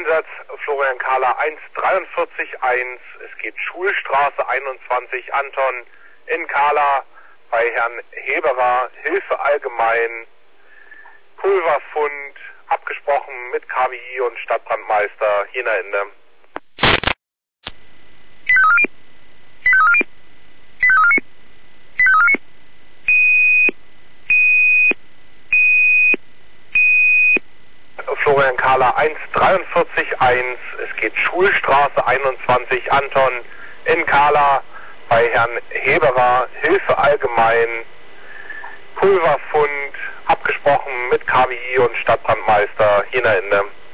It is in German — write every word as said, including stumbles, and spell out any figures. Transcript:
Einsatz Florian Kahler eins dreiundvierzig eins. Es geht Schulstraße einundzwanzig Anton in Kahler bei Herrn Heberer. Hilfe allgemein. Pulverfund. Abgesprochen mit K W I und Stadtbrandmeister Jena Ende. Florian Kahler eins dreiundvierzig eins. Es geht Schulstraße einundzwanzig Anton in Kahler bei Herrn Heberer. Hilfe allgemein. Pulverfund. Abgesprochen mit K W I und Stadtbrandmeister Jena Ende.